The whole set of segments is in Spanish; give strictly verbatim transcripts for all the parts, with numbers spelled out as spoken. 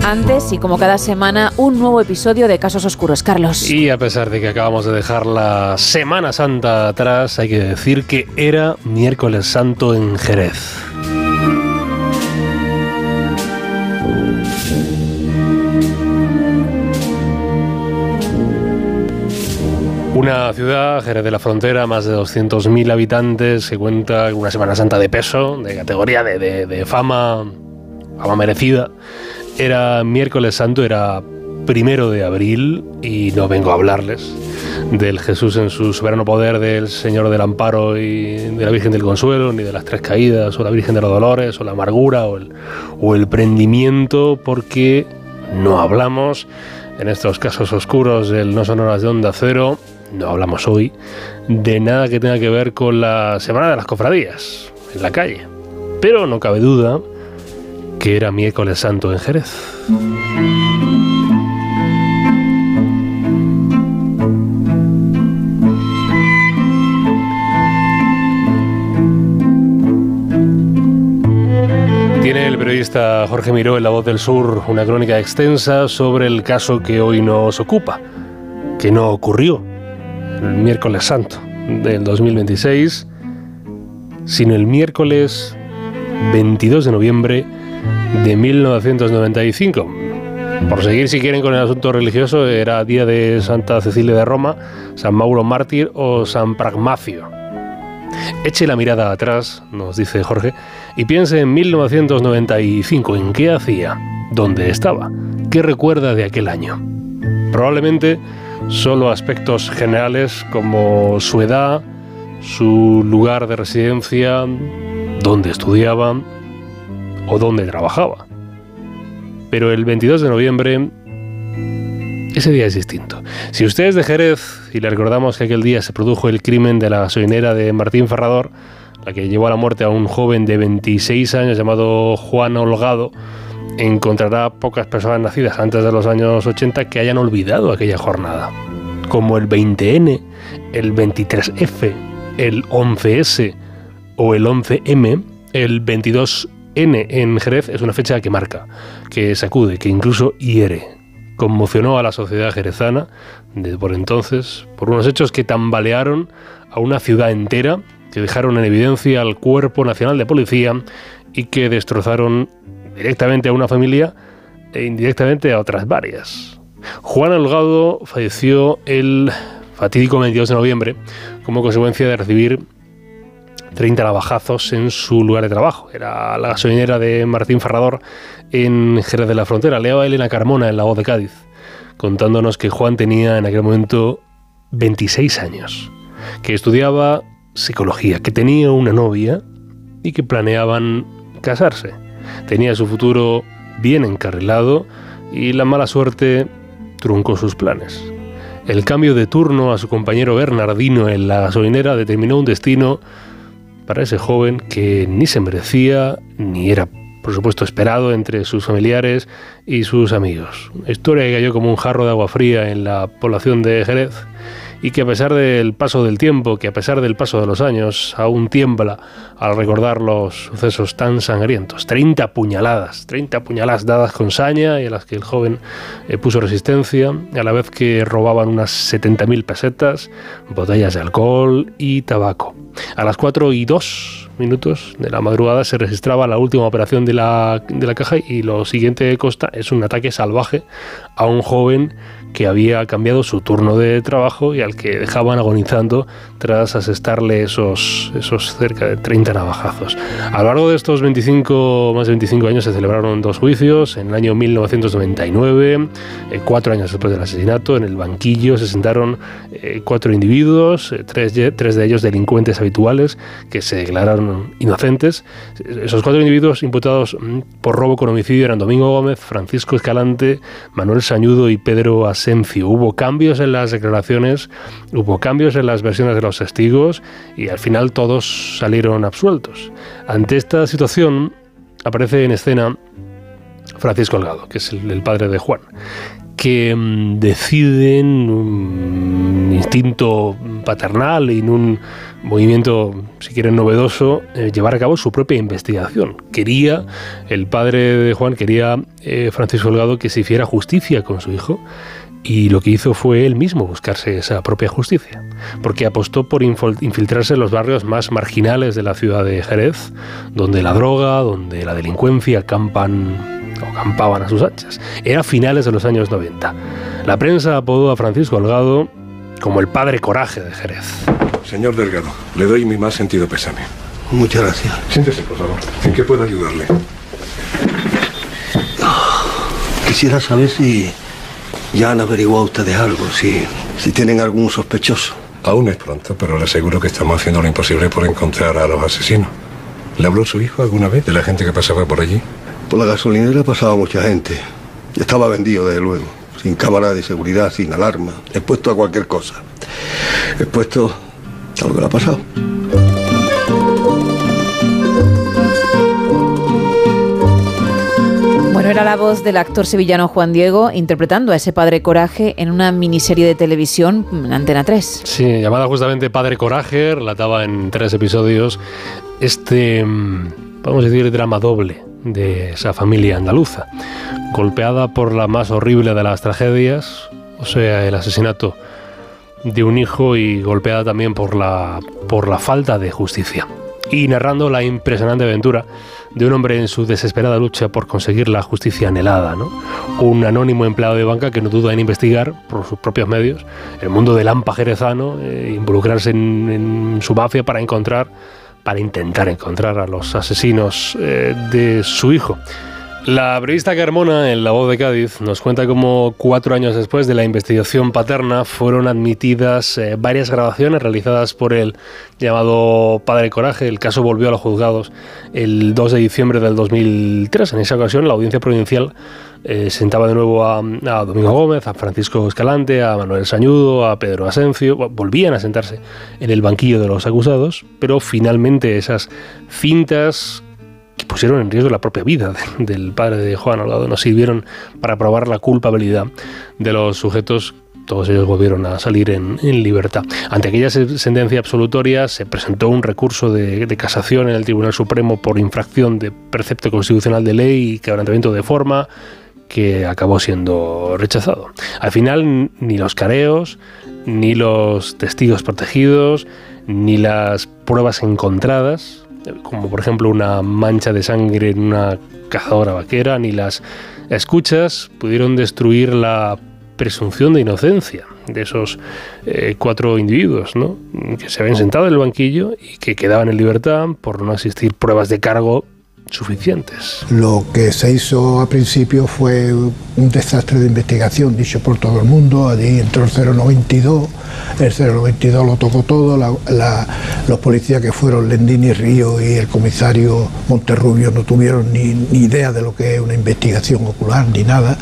Antes, y como cada semana, un nuevo episodio de Casos Oscuros. Carlos. Y a pesar de que acabamos de dejar la Semana Santa atrás, hay que decir que era miércoles santo en Jerez. Una ciudad, Jerez de la Frontera, más de doscientos mil habitantes, que cuenta con una Semana Santa de peso, de categoría, de, de, de fama, fama merecida. Era miércoles santo, era primero de abril, y no vengo a hablarles del Jesús en su soberano poder, del Señor del Amparo y de la Virgen del Consuelo, ni de las Tres Caídas, o la Virgen de los Dolores, o la amargura, o el, o el prendimiento, porque no hablamos en estos casos oscuros del No Son Horas de Onda Cero, no hablamos hoy de nada que tenga que ver con la Semana de las Cofradías en la calle. Pero no cabe duda que era miércoles santo en Jerez. Tiene el periodista Jorge Miró en La Voz del Sur una crónica extensa sobre el caso que hoy nos ocupa, que no ocurrió el miércoles santo del dos mil veintiséis, sino el miércoles veintidós de noviembre de mil novecientos noventa y cinco. Por seguir, si quieren, con el asunto religioso, era día de Santa Cecilia de Roma, San Mauro Mártir o San Pragmacio. Eche la mirada atrás, nos dice Jorge, y piense en mil novecientos noventa y cinco, en qué hacía, dónde estaba, qué recuerda de aquel año. Probablemente solo aspectos generales como su edad, su lugar de residencia, dónde estudiaba o dónde trabajaba. Pero el veintidós de noviembre, ese día es distinto. Si usted es de Jerez, y le recordamos que aquel día se produjo el crimen de la gasolinera de Martín Ferrador, la que llevó a la muerte a un joven de veintiséis años llamado Juan Holgado, encontrará pocas personas nacidas antes de los años ochenta que hayan olvidado aquella jornada. Como el veinte ene, el veintitrés efe, el once ese o el once eme, el veintidós ene en Jerez es una fecha que marca, que sacude, que incluso hiere. Conmocionó a la sociedad jerezana de por entonces por unos hechos que tambalearon a una ciudad entera, que dejaron en evidencia al Cuerpo Nacional de Policía y que destrozaron directamente a una familia e indirectamente a otras varias. Juan Holgado falleció el fatídico veintidós de noviembre como consecuencia de recibir treinta navajazos en su lugar de trabajo. Era la gasolinera de Martín Ferrador en Jerez de la Frontera. Leaba Elena Carmona en La Voz de Cádiz, contándonos que Juan tenía en aquel momento veintiséis años, que estudiaba psicología, que tenía una novia y que planeaban casarse. Tenía su futuro bien encarrilado y la mala suerte truncó sus planes. El cambio de turno a su compañero Bernardino en la gasolinera determinó un destino para ese joven que ni se merecía, ni era, por supuesto, esperado entre sus familiares y sus amigos. Una historia que cayó como un jarro de agua fría en la población de Jerez y que a pesar del paso del tiempo, que a pesar del paso de los años, aún tiembla al recordar los sucesos tan sangrientos. treinta puñaladas, treinta puñaladas dadas con saña y a las que el joven eh, puso resistencia, a la vez que robaban unas setenta mil pesetas, botellas de alcohol y tabaco. A las cuatro y dos minutos de la madrugada se registraba la última operación de la, de la caja y lo siguiente que consta es un ataque salvaje a un joven que había cambiado su turno de trabajo y al que dejaban agonizando tras asestarle esos, esos cerca de treinta navajazos. A lo largo de estos veinticinco, más de veinticinco años se celebraron dos juicios. En el año mil novecientos noventa y nueve, eh, cuatro años después del asesinato, en el banquillo se sentaron eh, cuatro individuos, eh, tres, tres de ellos delincuentes habituales que se declararon inocentes. Esos cuatro individuos imputados por robo con homicidio eran Domingo Gómez, Francisco Escalante, Manuel Sañudo y Pedro Asencio. Hubo cambios en las declaraciones, hubo cambios en las versiones de los testigos y al final todos salieron absueltos. Ante esta situación aparece en escena Francisco Holgado, que es el, el padre de Juan, que mmm, decide en un instinto paternal y en un movimiento, si quieren, novedoso, eh, llevar a cabo su propia investigación. Quería, el padre de Juan, quería eh, Francisco Holgado que se hiciera justicia con su hijo, y lo que hizo fue él mismo buscarse esa propia justicia, porque apostó por infiltrarse en los barrios más marginales de la ciudad de Jerez, donde la droga, donde la delincuencia campan o campaban a sus anchas. Era a finales de los años noventa. La prensa apodó a Francisco Holgado como el padre coraje de Jerez. Señor Delgado, le doy mi más sentido pésame. Muchas gracias. Siéntese, por favor. ¿En qué puedo ayudarle? Quisiera saber si ya han averiguado ustedes algo, si, si tienen algún sospechoso. Aún es pronto, pero le aseguro que estamos haciendo lo imposible por encontrar a los asesinos. ¿Le habló su hijo alguna vez de la gente que pasaba por allí? Por la gasolinera pasaba mucha gente. Estaba vendido, desde luego. Sin cámara de seguridad, sin alarma. Expuesto a cualquier cosa. Expuesto a lo que le ha pasado. Bueno, era la voz del actor sevillano Juan Diego interpretando a ese padre coraje en una miniserie de televisión en Antena tres. Sí, llamada justamente Padre Coraje, relataba en tres episodios este, vamos a decir, drama doble de esa familia andaluza, golpeada por la más horrible de las tragedias, o sea, el asesinato de un hijo, y golpeada también por la, por la falta de justicia, y narrando la impresionante aventura de un hombre en su desesperada lucha por conseguir la justicia anhelada, ¿no? Un anónimo empleado de banca que no duda en investigar por sus propios medios el mundo del AMPA jerezano, eh, involucrarse en, en su mafia para encontrar, para intentar encontrar a los asesinos eh, de su hijo. La periodista Carmona, en La Voz de Cádiz, nos cuenta cómo cuatro años después de la investigación paterna fueron admitidas eh, varias grabaciones realizadas por el llamado Padre Coraje. El caso volvió a los juzgados el dos de diciembre del dos mil tres. En esa ocasión, la audiencia provincial eh, sentaba de nuevo a, a Domingo Gómez, a Francisco Escalante, a Manuel Sañudo, a Pedro Asencio. Volvían a sentarse en el banquillo de los acusados, pero finalmente esas cintas que pusieron en riesgo la propia vida de, del padre de Juan Holgado nos sirvieron para probar la culpabilidad de los sujetos. Todos ellos volvieron a salir en, en libertad. Ante aquella sentencia absolutoria se presentó un recurso de, de casación en el Tribunal Supremo por infracción de precepto constitucional de ley y quebrantamiento de forma, que acabó siendo rechazado. Al final, ni los careos, ni los testigos protegidos, ni las pruebas encontradas, como por ejemplo una mancha de sangre en una cazadora vaquera, ni las escuchas pudieron destruir la presunción de inocencia de esos eh, cuatro individuos, ¿no?, que se habían sentado en el banquillo y que quedaban en libertad por no existir pruebas de cargo suficientes. Lo que se hizo al principio fue un desastre de investigación, dicho por todo el mundo. Allí entró el cero noventa y dos, el cero noventa y dos lo tocó todo, la, la, los policías que fueron Lendini Río y el comisario Monterrubio no tuvieron ni, ni idea de lo que es una investigación ocular, ni nada.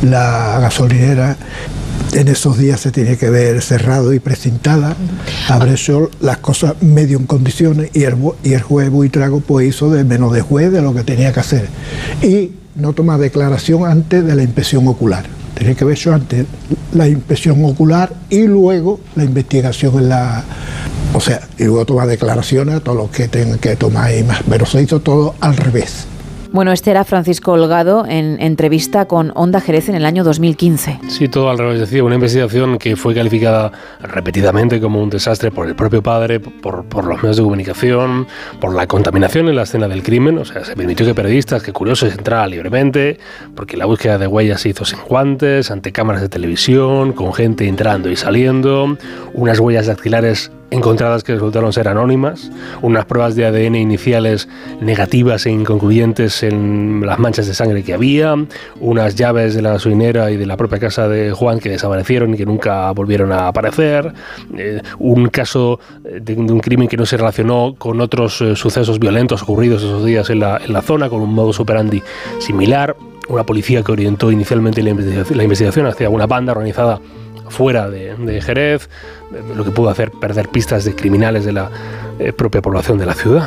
La gasolinera en esos días se tiene que ver cerrado y precintada, habré hecho las cosas medio en condiciones, y el, y el juez Buitrago pues hizo de menos de juez de lo que tenía que hacer, y no toma declaración antes de la inspección ocular. Tenía que haber hecho antes la inspección ocular y luego la investigación en la... O sea, y luego toma declaraciones a todos los que tengan que tomar y más, pero se hizo todo al revés. Bueno, este era Francisco Holgado en entrevista con Onda Jerez en el año dos mil quince. Sí, todo al revés. Decía, una investigación que fue calificada repetidamente como un desastre por el propio padre, por, por los medios de comunicación, por la contaminación en la escena del crimen. O sea, se permitió que periodistas, que curiosos, entraran libremente, porque la búsqueda de huellas se hizo sin guantes, ante cámaras de televisión, con gente entrando y saliendo, unas huellas dactilares encontradas que resultaron ser anónimas, unas pruebas de A D N iniciales negativas e inconcluyentes en las manchas de sangre que había, unas llaves de la gasolinera y de la propia casa de Juan que desaparecieron y que nunca volvieron a aparecer, eh, un caso de, de un crimen que no se relacionó con otros eh, sucesos violentos ocurridos esos días en la, en la zona, con un modus operandi similar, una policía que orientó inicialmente la investigación, la investigación hacia una banda organizada fuera de, de Jerez, lo que pudo hacer perder pistas de criminales de la eh, propia población de la ciudad.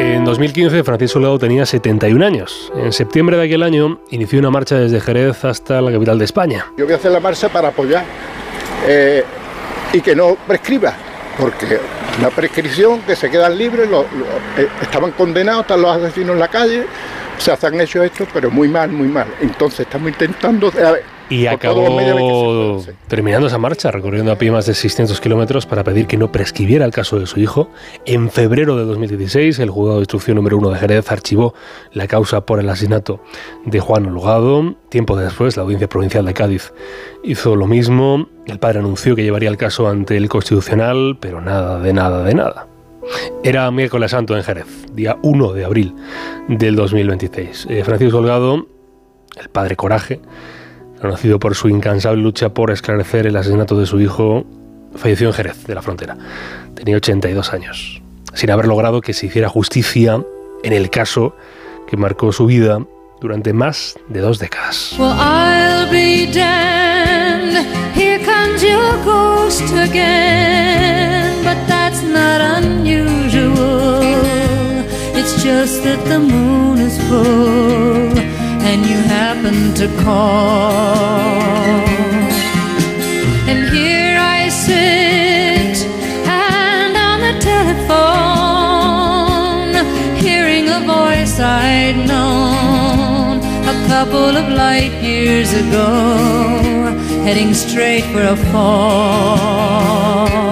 En dos mil quince, Francisco Holgado tenía setenta y un años. En septiembre de aquel año, inició una marcha desde Jerez hasta la capital de España. Yo voy a hacer la marcha para apoyar eh, y que no prescriba, porque la prescripción, que se quedan libres, lo, lo, eh, estaban condenados, están los asesinos en la calle, se han hecho esto, pero muy mal, muy mal. Entonces estamos intentando... Eh, Y acabó terminando esa marcha, recorriendo a pie más de seiscientos kilómetros para pedir que no prescribiera el caso de su hijo. En febrero de dos mil dieciséis, el juzgado de instrucción número uno de Jerez archivó la causa por el asesinato de Juan Holgado. Tiempo después, la Audiencia Provincial de Cádiz hizo lo mismo. El padre anunció que llevaría el caso ante el Constitucional, pero nada, de nada, de nada. Era miércoles santo en Jerez, día uno de abril del dos mil veintiséis. Eh, Francisco Holgado, el padre Coraje, conocido por su incansable lucha por esclarecer el asesinato de su hijo, falleció en Jerez de la Frontera. Tenía ochenta y dos años, sin haber logrado que se hiciera justicia en el caso que marcó su vida durante más de dos décadas. Well, I'll be damned. Here comes your ghost again, but that's not unusual. It's just that the moon is full and you happen to call. And here I sit, and on the telephone, hearing a voice I'd known a couple of light years ago, heading straight for a fall.